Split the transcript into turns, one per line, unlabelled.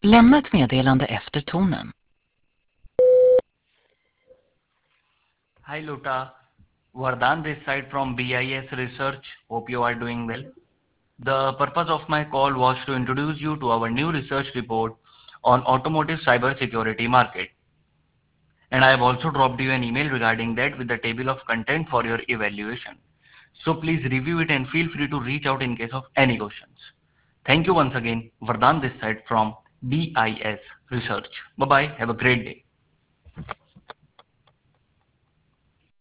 Lämna ett meddelande efter tonen.
Hi Luta, Vardhan this side from BIS Research. Hope you are doing well. The purpose of my call was to introduce you to our new research report on automotive cybersecurity market. And I have also dropped you an email regarding that with the table of content for your evaluation. So please review it and feel free to reach out in case of any questions. Thank you once again, Vardhan this side from BIS Research. Bye bye, have a great day.